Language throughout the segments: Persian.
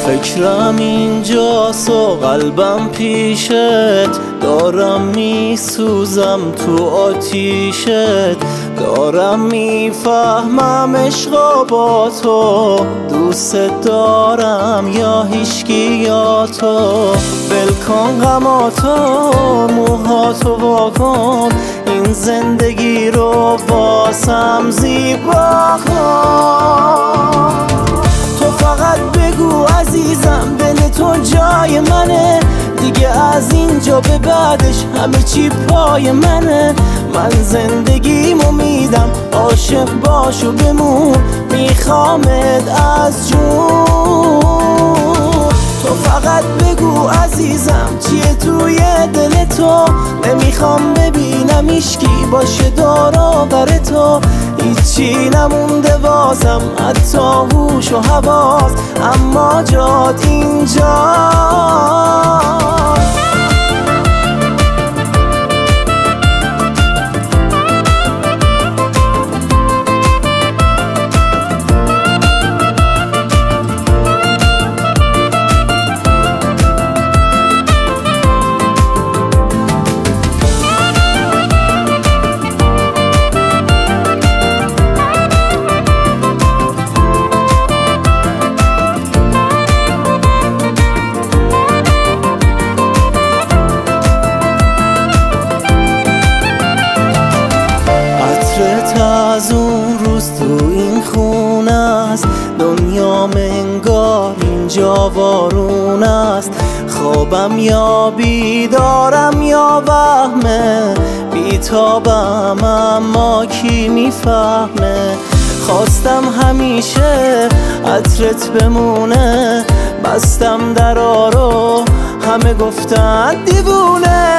فکرم اینجاست و قلبم پیشت، دارم میسوزم تو آتیشت، دارم میفهمم عشقا با تو، دوست دارم یا هیچکی یا تو. بلکن غماتو موهاتو واکن، این زندگی رو واسم زیبا کن. تو فقط بگو عزیزم دل تو جای منه، دیگه از اینجا به بعدش همه چی پای منه. من زندگیمو میدم عاشق باش و بمون، میخوامت از جون. تو فقط بگو عزیزم چیه توی دل تو، نمیخوام ببینم هیچکی باشه دور و بر تو. هیچی نمونده بازم حتی هوش و حواس، اما جات اینجا. از اون روز تو این خونه است، دنیام انگار اینجا وارون است. خوابم یا بیدارم یا وهمه، بیتابم اما کی میفهمه. خواستم همیشه عطرت بمونه، بستم درا رو همه گفتن دیوونه.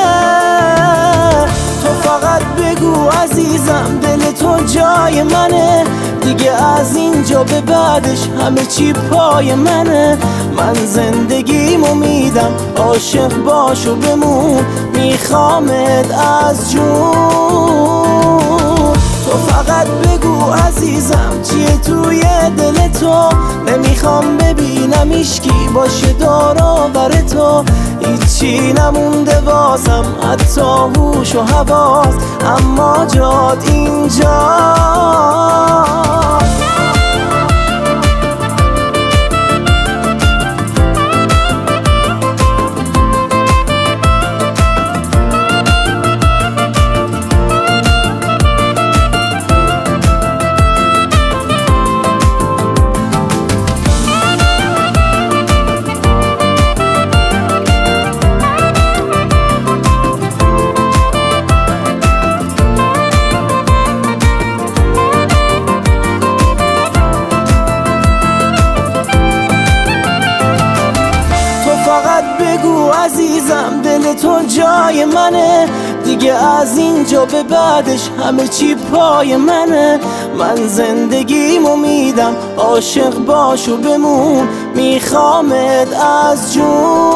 تو فقط بگو عزیزم دل تو جای منه، دیگه از اینجا به بعدش همه چی پای منه. من زندگیمو میدم عاشق باش و بمون، میخوامت از جون. تو فقط بگو عزیزم چیه توی دل تو، نمیخوام ببینم هیچکی باشه دور و بر تو. هیچی نمونده بازم حتی هوش و حواس، اما جات اینجا. بگو عزیزم دل تو جای منه، دیگه از اینجا به بعدش همه چی پای منه. من زندگیمو میدم عاشق باش و بمون، میخوامت از جون.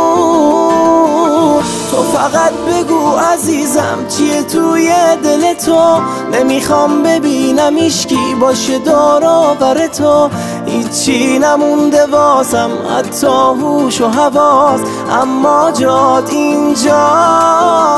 تو فقط بگو عزیزم چیه توی دل تو، نمیخوام ببینم هیچکی باشه دور و بر تو. هیچی نمونده بازم حتی هوش و حواس، اما جات اینجا.